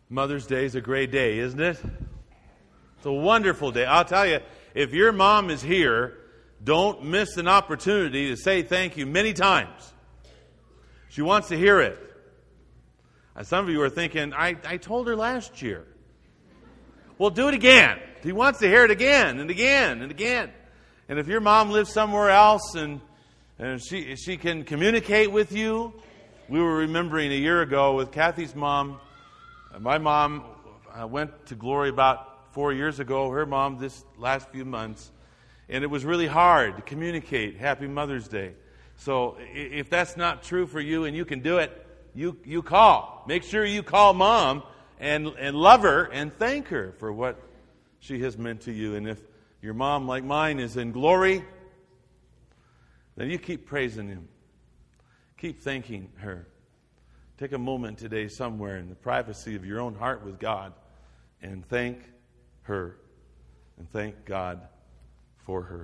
Mother's Day is a great day, isn't it? It's a wonderful day. I'll tell you, if your mom is here, don't miss an opportunity to say thank you many times. She wants to hear it. And some of you are thinking, I told her last year. Well, do it again. He wants to hear it again and again and again. And if your mom lives somewhere else and she can communicate with you, we were remembering a year ago with Kathy's mom. My mom went to glory about 4 years ago. Her mom this last few months. And it was really hard to communicate Happy Mother's Day. So if that's not true for you and you can do it, you call. Make sure you call Mom and love her and thank her for what she has meant to you. And if your mom, like mine, is in glory, then you keep praising Him. Keep thanking her. Take a moment today somewhere in the privacy of your own heart with God and thank her and thank God for her.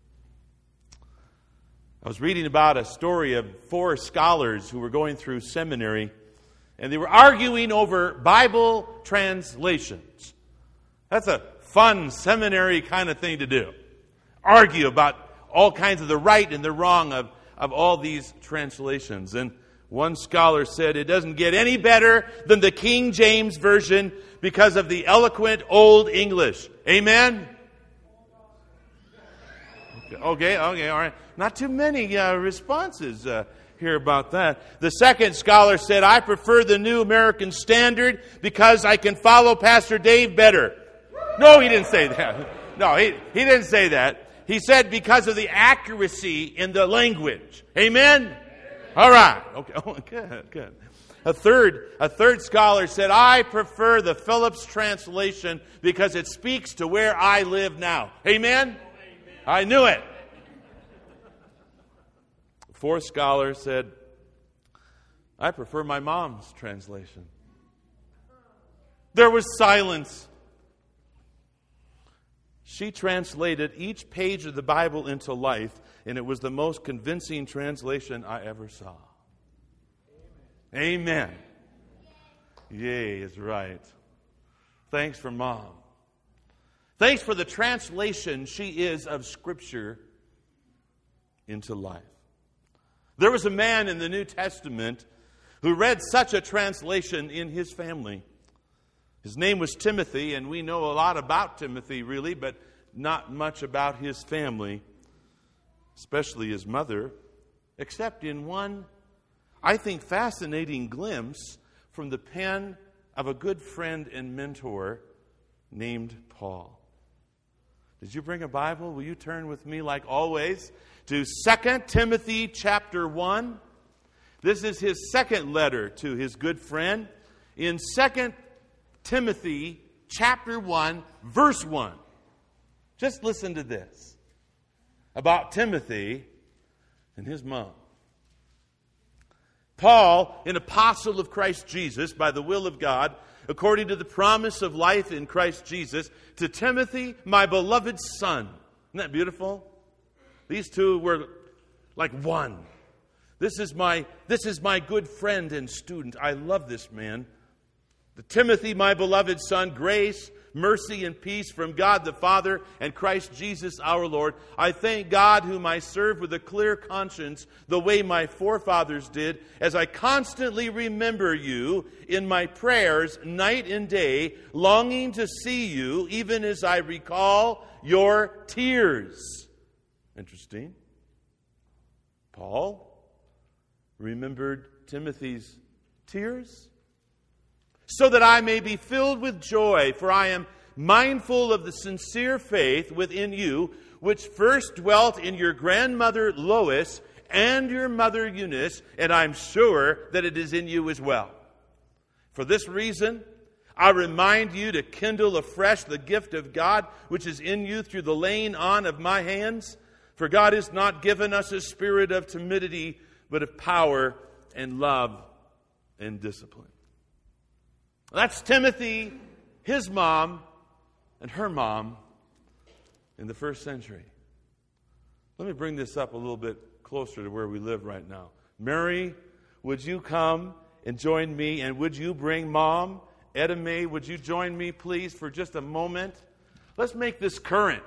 I was reading about a story of 4 scholars who were going through seminary, and they were arguing over Bible translations. That's a fun seminary kind of thing to do. Argue about all kinds of the right and the wrong of all these translations. And one scholar said it doesn't get any better than the King James Version because of the eloquent Old English. Amen? Okay, all right. Not too many responses here about that. The second scholar said, I prefer the New American Standard because I can follow Pastor Dave better. No, he didn't say that. No, he didn't say that. He said because of the accuracy in the language. Amen? All right. Okay. Oh, good. A third scholar said, I prefer the Phillips translation because it speaks to where I live now. Amen? I knew it. A fourth scholar said, I prefer my mom's translation. There was silence. She translated each page of the Bible into life, and it was the most convincing translation I ever saw. Amen. Yay is right. Thanks for Mom. Thanks for the translation she is of Scripture into life. There was a man in the New Testament who read such a translation in his family. His name was Timothy, and we know a lot about Timothy, really, but not much about his family, especially his mother, except in one, I think, fascinating glimpse from the pen of a good friend and mentor named Paul. Did you bring a Bible? Will you turn with me, like always, to 2 Timothy chapter 1? This is his second letter to his good friend. In 2 Timothy chapter 1, verse 1. Just listen to this about Timothy and his mom. Paul, an apostle of Christ Jesus, by the will of God, according to the promise of life in Christ Jesus, to Timothy, my beloved son. Isn't that beautiful? These two were like one. This is my good friend and student. I love this man. To Timothy, my beloved son, grace, mercy, and peace from God the Father and Christ Jesus our Lord. I thank God whom I serve with a clear conscience, the way my forefathers did, as I constantly remember you in my prayers night and day, longing to see you, even as I recall your tears. Interesting. Paul remembered Timothy's tears, so that I may be filled with joy, for I am mindful of the sincere faith within you, which first dwelt in your grandmother Lois and your mother Eunice, and I'm sure that it is in you as well. For this reason, I remind you to kindle afresh the gift of God, which is in you through the laying on of my hands. For God has not given us a spirit of timidity, but of power and love and discipline. That's Timothy, his mom, and her mom in the first century. Let me bring this up a little bit closer to where we live right now. Mary, would you come and join me, and would you bring Mom Etta Mae, would you join me, please, for just a moment? Let's make this current.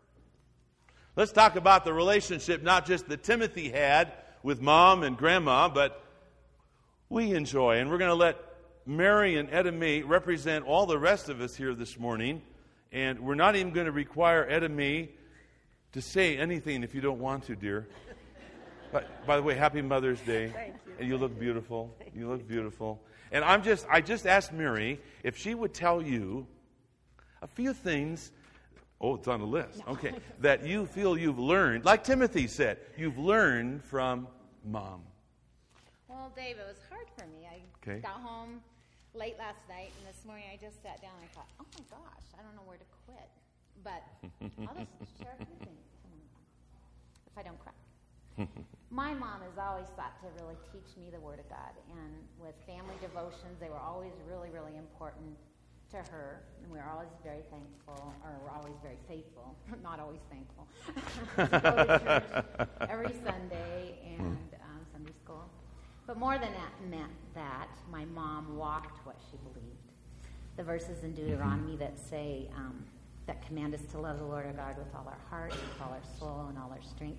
Let's talk about the relationship not just that Timothy had with Mom and Grandma, but we enjoy. And we're going to let Mary and Etta Mae represent all the rest of us here this morning. And we're not even going to require Etta Mae to say anything if you don't want to, dear. But, by the way, happy Mother's Day. Thank you. And you look beautiful. You look beautiful. And I just asked Mary if she would tell you a few things. Oh, it's on the list. Okay. That you feel you've learned, like Timothy said, you've learned from Mom. Well, Dave, it was hard for me. I got home late last night, and this morning I just sat down and I thought, oh my gosh, I don't know where to quit. But I'll just share a few things if I don't cry. My mom has always thought to really teach me the Word of God, and with family devotions, they were always really, really important to her, and we were always very thankful, or we're always very faithful, not always thankful, to go to church every Sunday and Sunday school. But more than that meant that my mom walked what she believed. The verses in Deuteronomy that say, that command us to love the Lord our God with all our heart, with all our soul, and all our strength.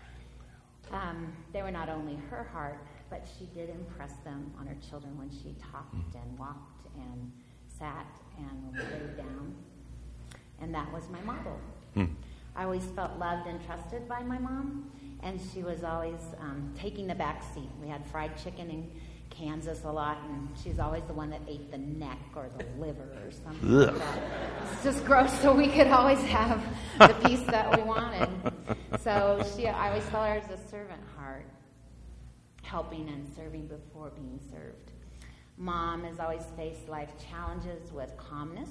They were not only her heart, but she did impress them on her children when she talked and walked and sat and laid down. And that was my model. I always felt loved and trusted by my mom, and she was always taking the back seat. We had fried chicken in Kansas a lot, and she was always the one that ate the neck or the liver or something like that. It's just gross, so we could always have the piece that we wanted. So I always saw her as a servant heart, helping and serving before being served. Mom has always faced life challenges with calmness,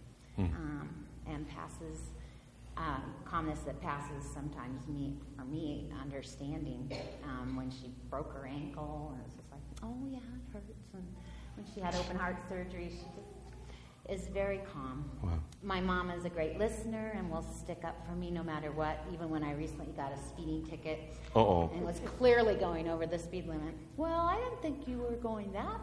and passes calmness that passes sometimes me understanding. When she broke her ankle, and it's just like, oh yeah, it hurts. And when she had open heart surgery, she just is very calm. Wow. My mom is a great listener and will stick up for me no matter what, even when I recently got a speeding ticket and was clearly going over the speed limit. Well, I didn't think you were going that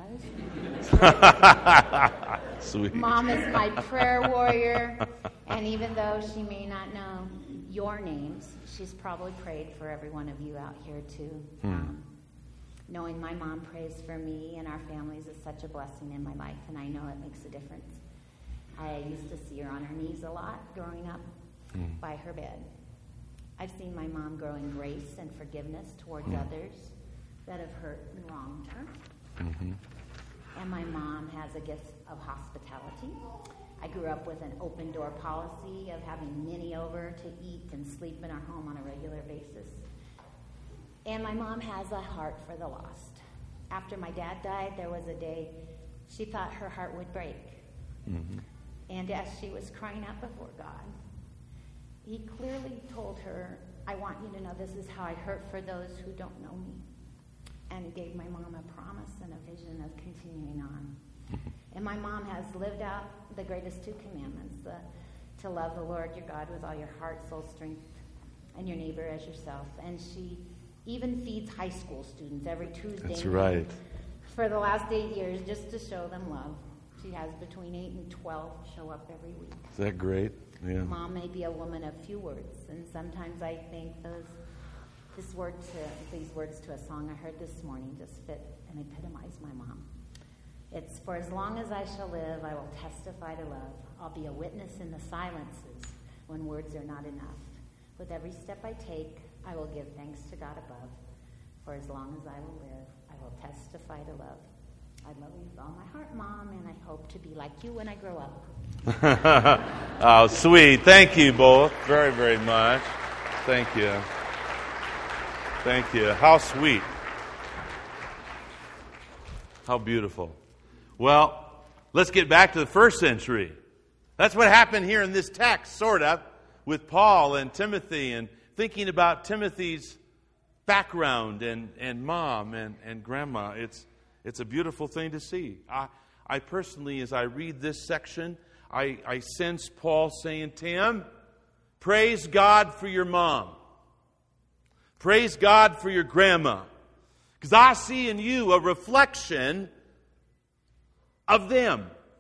fast. Sweet. Mom is my prayer warrior, and even though she may not know your names, she's probably prayed for every one of you out here too. Knowing my mom prays for me and our families is such a blessing in my life, and I know it makes a difference. I used to see her on her knees a lot growing up by her bed. I've seen my mom grow in grace and forgiveness towards others that have hurt and wronged her. And my mom has a gift of hospitality. I grew up with an open door policy of having many over to eat and sleep in our home on a regular basis. And my mom has a heart for the lost. After my dad died, there was a day she thought her heart would break. And as she was crying out before God, he clearly told her, I want you to know this is how I hurt for those who don't know me. And he gave my mom a promise and a vision of continuing on. And my mom has lived out the greatest two commandments, to love the Lord your God with all your heart, soul, strength, and your neighbor as yourself. And she even feeds high school students every Tuesday. That's right. For the last 8 years, just to show them love. She has between 8 and 12 show up every week. Is that great? Yeah. Mom may be a woman of few words, and sometimes I think these words to a song I heard this morning just fit and epitomize my mom. It's, for as long as I shall live, I will testify to love. I'll be a witness in the silences when words are not enough. With every step I take, I will give thanks to God above. For as long as I will live, I will testify to love. I love you with all my heart, Mom, and I hope to be like you when I grow up. Oh, sweet. Thank you both very, very much. Thank you. Thank you. How sweet. How beautiful. Well, let's get back to the first century. That's what happened here in this text, sort of, with Paul and Timothy, and thinking about Timothy's background and mom and grandma. It's a beautiful thing to see. I personally, as I read this section, I sense Paul saying, Tim, praise God for your mom. Praise God for your grandma. Because I see in you a reflection of them.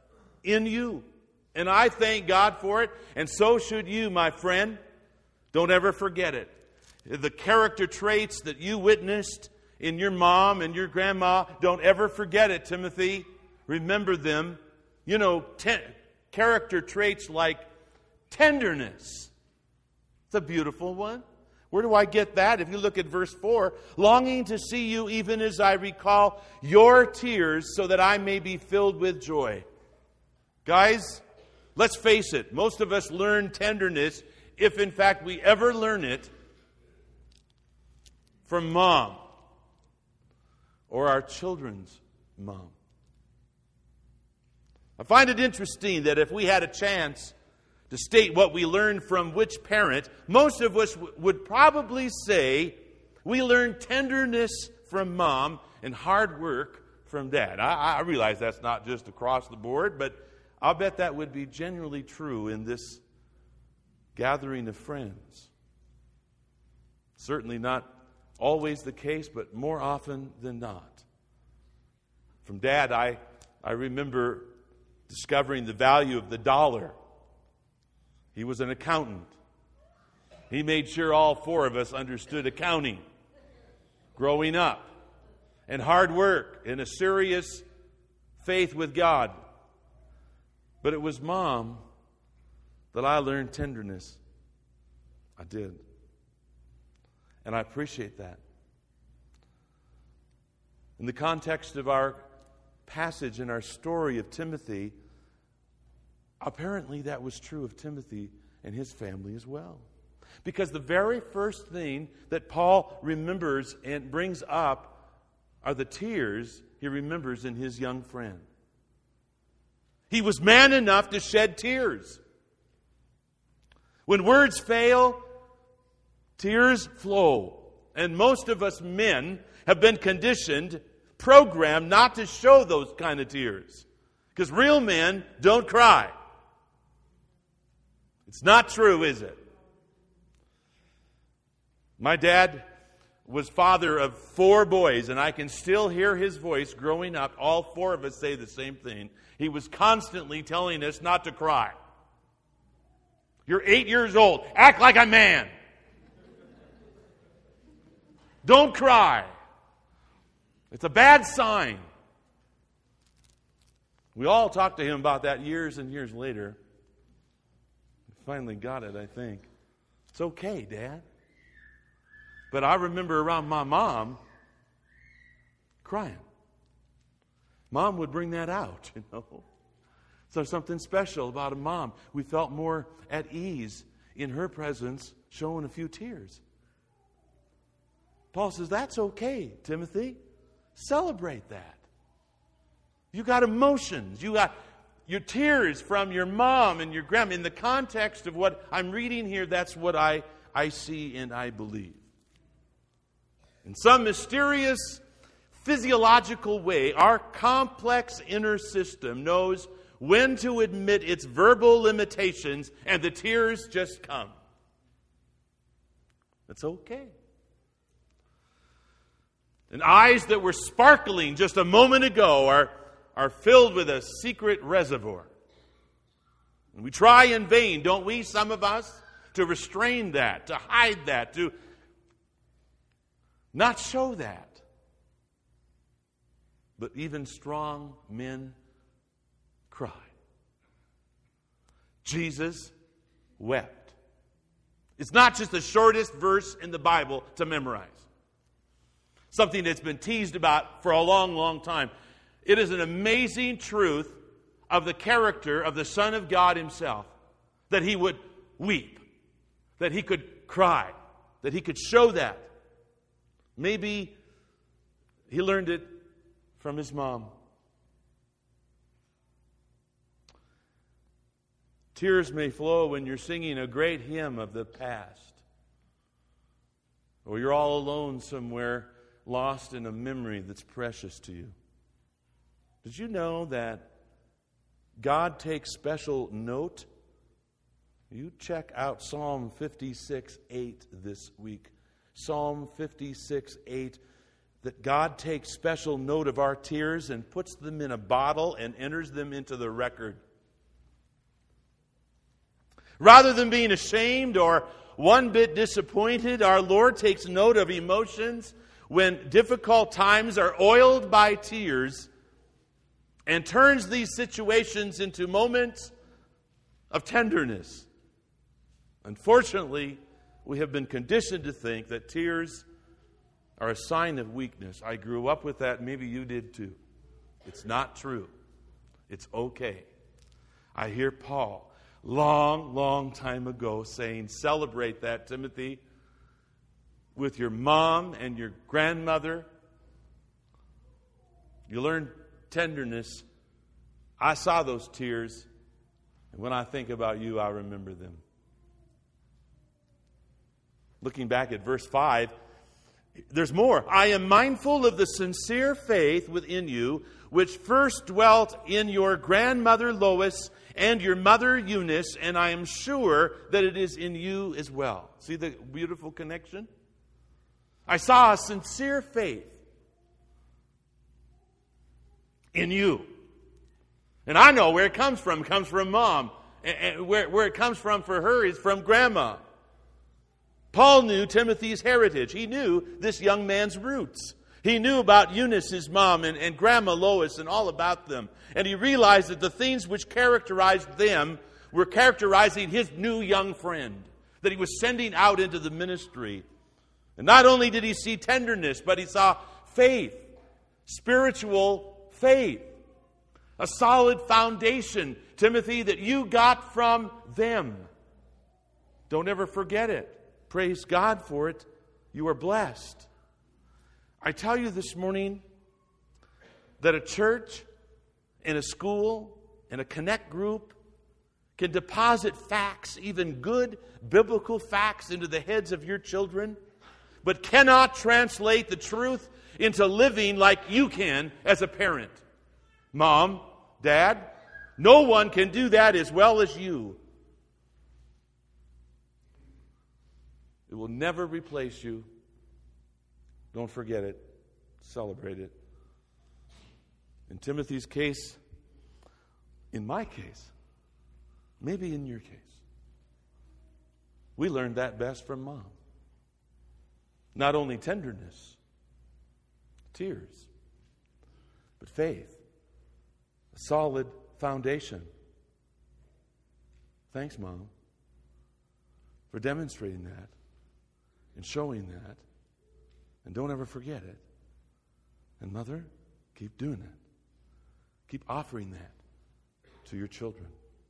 in you. And I thank God for it, and so should you, my friend. Don't ever forget it. The character traits that you witnessed in your mom and your grandma, don't ever forget it, Timothy. Remember them. You know, character traits like tenderness. It's a beautiful one. Where do I get that? If you look at verse 4, longing to see you even as I recall your tears so that I may be filled with joy. Guys, let's face it. Most of us learn tenderness, if in fact we ever learn it, from mom or our children's mom. I find it interesting that if we had a chance to state what we learned from which parent, most of us would probably say we learned tenderness from mom and hard work from dad. I realize that's not just across the board, but I'll bet that would be genuinely true in this gathering of friends. Certainly not always the case, but more often than not. From dad, I remember discovering the value of the dollar. He was an accountant. He made sure all four of us understood accounting growing up, and hard work and a serious faith with God. But it was mom that I learned tenderness. I did. And I appreciate that. In the context of our passage and our story of Timothy, apparently that was true of Timothy and his family as well. Because the very first thing that Paul remembers and brings up are the tears he remembers in his young friend. He was man enough to shed tears. When words fail, tears flow. And most of us men have been conditioned, programmed not to show those kind of tears. Because real men don't cry. It's not true, is it? My dad was father of 4 boys, and I can still hear his voice growing up. All 4 of us say the same thing. He was constantly telling us not to cry. You're 8 years old. Act like a man. Don't cry. It's a bad sign. We all talked to him about that years and years later. Finally got it, I think. It's okay, Dad. But I remember around my mom crying. Mom would bring that out, you know. So something special about a mom. We felt more at ease in her presence, showing a few tears. Paul says, that's okay, Timothy. Celebrate that. You got emotions. You got your tears from your mom and your grandma. In the context of what I'm reading here, that's what I see and I believe. In some mysterious physiological way, our complex inner system knows when to admit its verbal limitations, and the tears just come. It's okay. And eyes that were sparkling just a moment ago are filled with a secret reservoir. And we try in vain, don't we, some of us, to restrain that, to hide that, to not show that. But even strong men cry. Jesus wept. It's not just the shortest verse in the Bible to memorize. Something that's been teased about for a long, long time. It is an amazing truth of the character of the Son of God himself, that he would weep, that he could cry, that he could show that. Maybe he learned it from his mom. Tears may flow when you're singing a great hymn of the past, or you're all alone somewhere, lost in a memory that's precious to you. Did you know that God takes special note? You check out Psalm 56:8 this week. Psalm 56:8, that God takes special note of our tears and puts them in a bottle and enters them into the record Rather than being ashamed or one bit disappointed, our Lord takes note of emotions when difficult times are oiled by tears and turns these situations into moments of tenderness. Unfortunately, we have been conditioned to think that tears are a sign of weakness. I grew up with that. Maybe you did too. It's not true. It's okay. I hear Paul, long time ago, saying, celebrate that, Timothy, with your mom and your grandmother. You learn tenderness. I saw those tears, and when I think about you, I remember them. Looking back at verse 5, there's more. I am mindful of the sincere faith within you, which first dwelt in your grandmother Lois and your mother Eunice, and I am sure that it is in you as well. See the beautiful connection? I saw a sincere faith in you. And I know where it comes from. It comes from Mom. And where it comes from for her is from Grandma. Paul knew Timothy's heritage. He knew this young man's roots. He knew about Eunice's mom and Grandma Lois and all about them. And he realized that the things which characterized them were characterizing his new young friend that he was sending out into the ministry. And not only did he see tenderness, but he saw faith, spiritual faith, a solid foundation, Timothy, that you got from them. Don't ever forget it. Praise God for it. You are blessed. I tell you this morning that a church and a school and a connect group can deposit facts, even good biblical facts, into the heads of your children, but cannot translate the truth into living like you can as a parent. Mom, Dad, no one can do that as well as you. It will never replace you. Don't forget it. Celebrate it. In Timothy's case, in my case, maybe in your case, we learned that best from Mom. Not only tenderness, tears, but faith, a solid foundation. Thanks, Mom, for demonstrating that and showing that. And don't ever forget it. And Mother, keep doing that. Keep offering that to your children.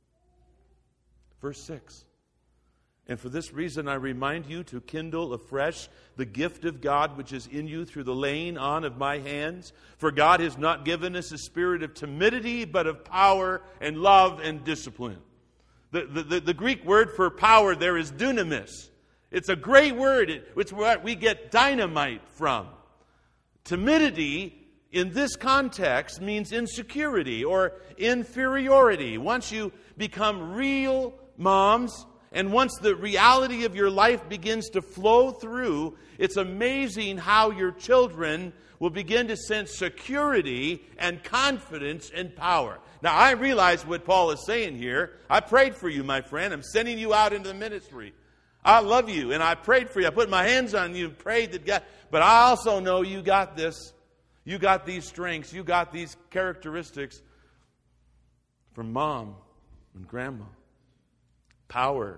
Verse 6. And for this reason I remind you to kindle afresh the gift of God which is in you through the laying on of my hands. For God has not given us a spirit of timidity, but of power and love and discipline. The Greek word for power there is dunamis. It's a great word. It's what we get dynamite from. Timidity in this context means insecurity or inferiority. Once you become real moms, and once the reality of your life begins to flow through, it's amazing how your children will begin to sense security and confidence and power. Now, I realize what Paul is saying here. I prayed for you, my friend. I'm sending you out into the ministry. I love you, and I prayed for you. I put my hands on you and prayed that God... But I also know you got this. You got these strengths. You got these characteristics from Mom and Grandma. Power,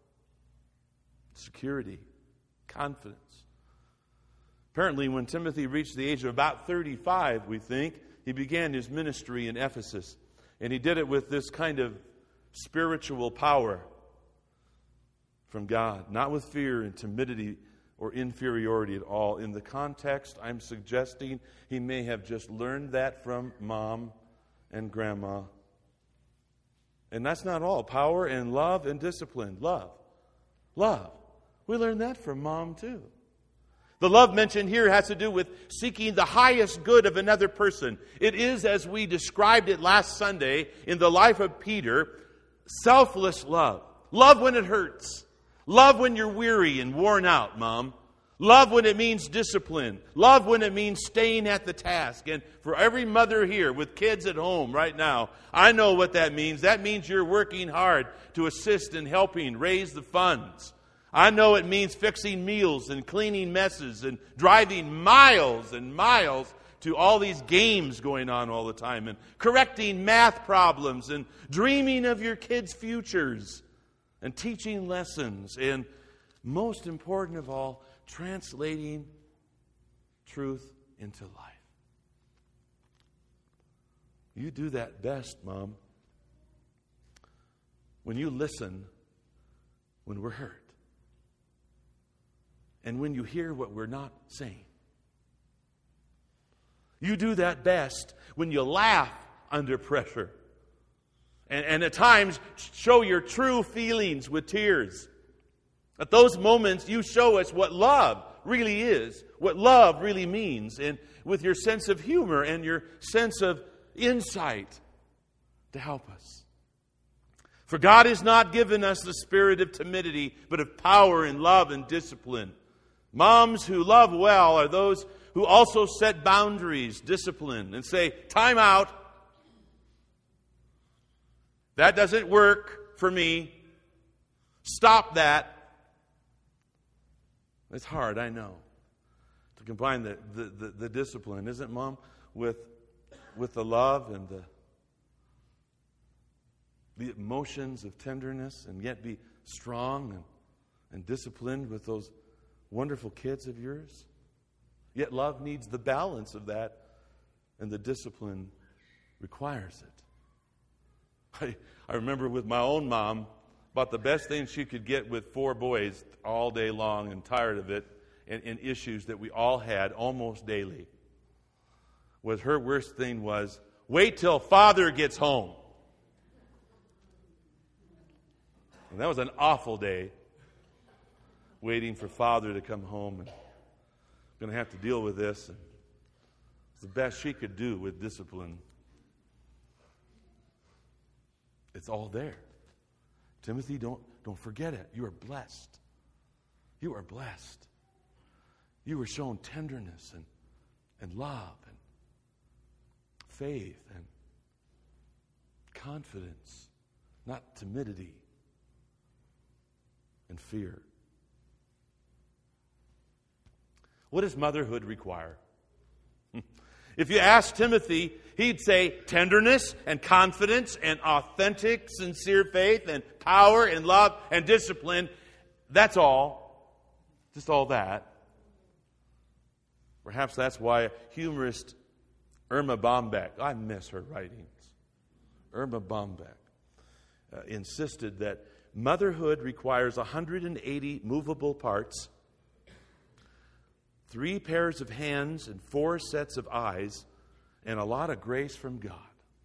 security, confidence. Apparently, when Timothy reached the age of about 35, we think, he began his ministry in Ephesus. And he did it with this kind of spiritual power from God, not with fear and timidity or inferiority at all. In the context, I'm suggesting he may have just learned that from Mom and Grandma. And that's not all. Power and love and discipline. Love. We learned that from Mom too. The love mentioned here has to do with seeking the highest good of another person. It is, as we described it last Sunday in the life of Peter, selfless love. Love when it hurts. Love when you're weary and worn out, Mom. Love when it means discipline. Love when it means staying at the task. And for every mother here with kids at home right now, I know what that means. That means you're working hard to assist in helping raise the funds. I know it means fixing meals and cleaning messes and driving miles and miles to all these games going on all the time and correcting math problems and dreaming of your kids' futures and teaching lessons and, most important of all, translating truth into life. You do that best, Mom, when you listen when we're hurt and when you hear what we're not saying. You do that best when you laugh under pressure and at times show your true feelings with tears. At those moments, you show us what love really is, what love really means, and with your sense of humor and your sense of insight to help us. For God has not given us the spirit of timidity, but of power and love and discipline. Moms who love well are those who also set boundaries, discipline, and say, time out. That doesn't work for me. Stop that. It's hard, I know, to combine the discipline, isn't it, Mom, with the love and the emotions of tenderness, and yet be strong and disciplined with those wonderful kids of yours. Yet love needs the balance of that, and the discipline requires it. I remember with my own mom, about the best thing she could get with 4 boys all day long and tired of it, and issues that we all had almost daily, was her worst thing was, wait till Father gets home. And that was an awful day, waiting for Father to come home, and going to have to deal with this. And it's the best she could do with discipline. It's all there. Timothy, don't forget it. You are blessed. You are blessed. You were shown tenderness and love and faith and confidence, not timidity and fear. What does motherhood require? If you ask Timothy, he'd say tenderness and confidence and authentic, sincere faith and power and love and discipline. That's all. Just all that. Perhaps that's why humorist Irma Bombeck, I miss her writings, Irma Bombeck insisted that motherhood requires 180 movable parts, 3 pairs of hands and 4 sets of eyes, and a lot of grace from God.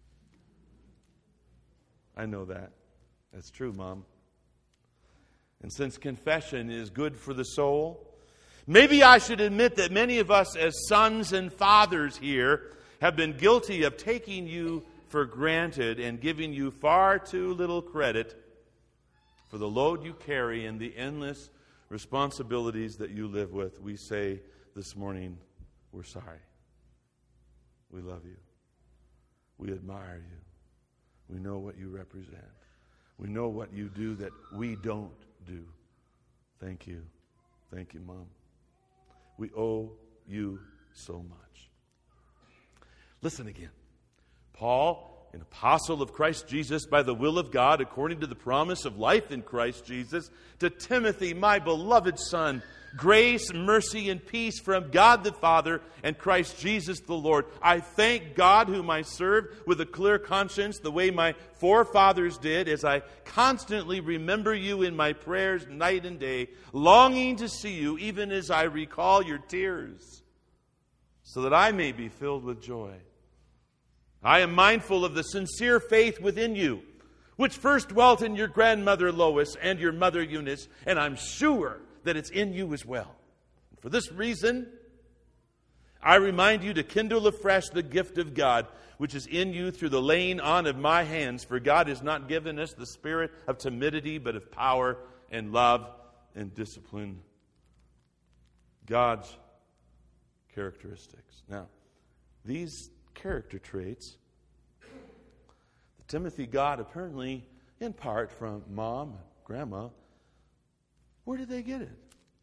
I know that. That's true, Mom. And since confession is good for the soul, maybe I should admit that many of us as sons and fathers here have been guilty of taking you for granted and giving you far too little credit for the load you carry and the endless responsibilities that you live with. We say this morning, we're sorry. We love you. We admire you. We know what you represent. We know what you do that we don't do. Thank you. Thank you, Mom. We owe you so much. Listen again. Paul, an apostle of Christ Jesus by the will of God, according to the promise of life in Christ Jesus, to Timothy, my beloved son, grace, mercy, and peace from God the Father and Christ Jesus the Lord. I thank God whom I serve with a clear conscience, the way my forefathers did, as I constantly remember you in my prayers night and day, longing to see you, even as I recall your tears, so that I may be filled with joy. I am mindful of the sincere faith within you, which first dwelt in your grandmother Lois and your mother Eunice, and I'm sure that it's in you as well. For this reason, I remind you to kindle afresh the gift of God, which is in you through the laying on of my hands. For God has not given us the spirit of timidity, but of power and love and discipline. God's characteristics. Now, these character traits, Timothy got apparently in part from mom and grandma. Where did they get it?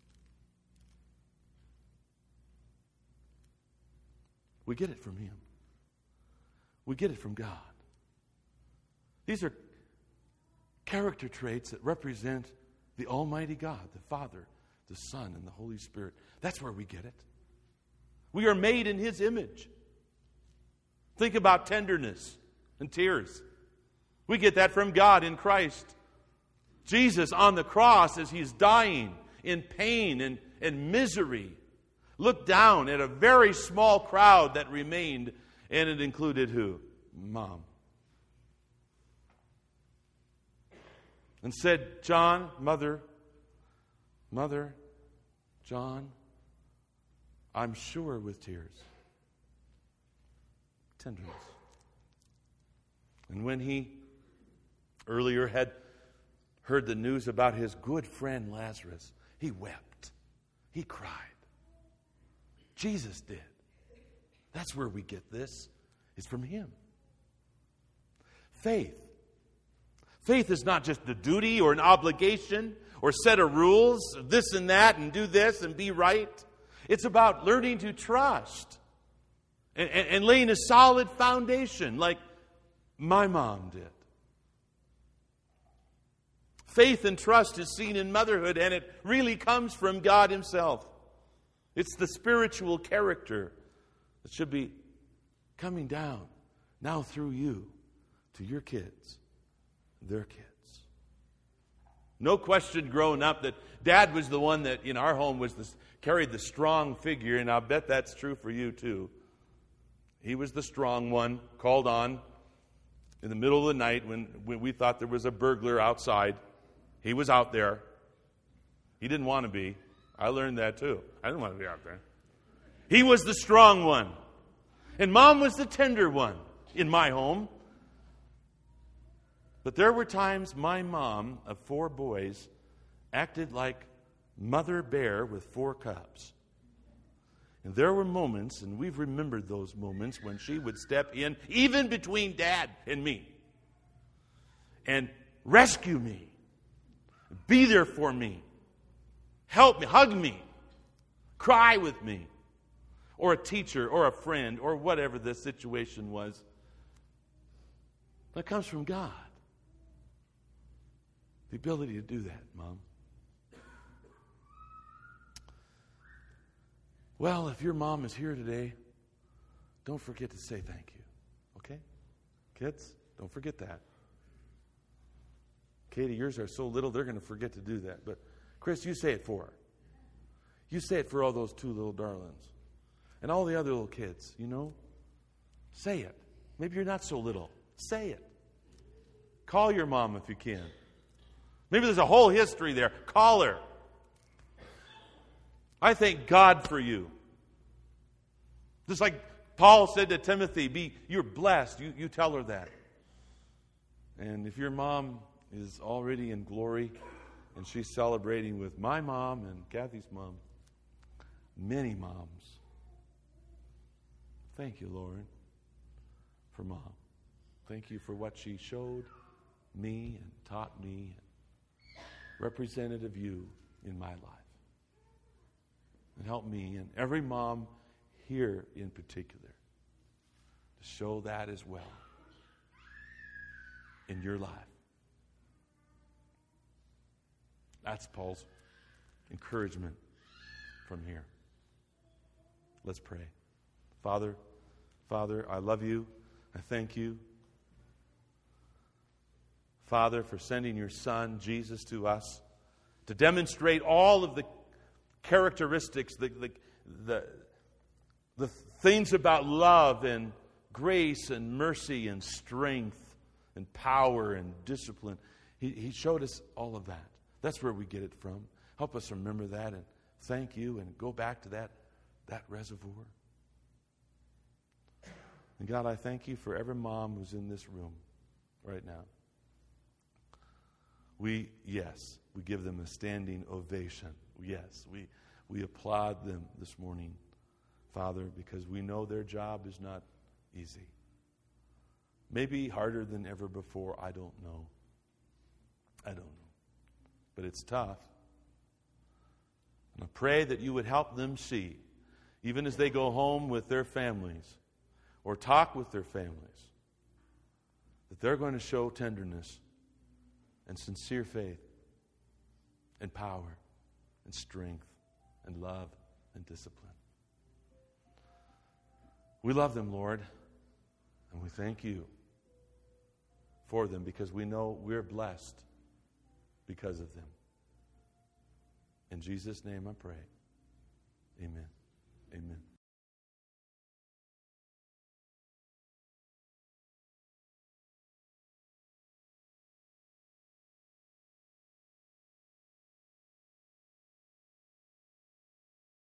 We get it from him. We get it from God. These are character traits that represent the Almighty God, the Father, the Son, and the Holy Spirit. That's where we get it. We are made in His image. Think about tenderness and tears. We get that from God in Christ. Jesus on the cross as He's dying in pain and misery looked down at a very small crowd that remained, and it included who? Mom. And said, John, mother, John, I'm sure with tears. Tenderness. And when he earlier had heard the news about his good friend Lazarus, he wept. He cried. Jesus did. That's where we get this. It's from him. Faith. Faith is not just a duty or an obligation or set of rules, this and that, and do this and be right. It's about learning to trust and laying a solid foundation like my mom did. Faith and trust is seen in motherhood, and it really comes from God Himself. It's the spiritual character that should be coming down now through you to your kids, their kids. No question growing up that Dad was the one that in our home carried the strong figure, and I'll bet that's true for you too. He was the strong one, called on in the middle of the night when we thought there was a burglar outside. He was out there. He didn't want to be. I learned that too. I didn't want to be out there. He was the strong one. And Mom was the tender one in my home. But there were times my mom of 4 boys acted like Mother Bear with 4 cubs. And there were moments, and we've remembered those moments, when she would step in, even between Dad and me, and rescue me, be there for me, help me, hug me, cry with me, or a teacher, or a friend, or whatever the situation was. That comes from God. The ability to do that, Mom. Well, if your mom is here today, don't forget to say thank you. Okay? Kids, don't forget that. Katie, yours are so little, they're going to forget to do that. But Chris, you say it for her. You say it for all those 2 little darlings. And all the other little kids, you know? Say it. Maybe you're not so little. Say it. Call your mom if you can. Maybe there's a whole history there. Call her. I thank God for you. Just like Paul said to Timothy, you're blessed. You tell her that. And if your mom is already in glory and she's celebrating with my mom and Kathy's mom, many moms, thank you, Lord, for Mom. Thank you for what she showed me and taught me, represented of you in my life. And help me and every mom here in particular to show that as well in your life. That's Paul's encouragement from here. Let's pray. Father, I love you. I thank you, Father, for sending your Son, Jesus, to us to demonstrate all of the characteristics, the things about love and grace and mercy and strength and power and discipline. He showed us all of that. That's where we get it from. Help us remember that and thank you and go back to that reservoir. And God, I thank you for every mom who's in this room right now. We give them a standing ovation. Yes, We applaud them this morning, Father, because we know their job is not easy. Maybe harder than ever before. I don't know. But it's tough. And I pray that you would help them see, even as they go home with their families or talk with their families, that they're going to show tenderness and sincere faith and power and strength and love and discipline. We love them, Lord, and we thank you for them because we know we're blessed because of them. In Jesus' name I pray. Amen. Amen.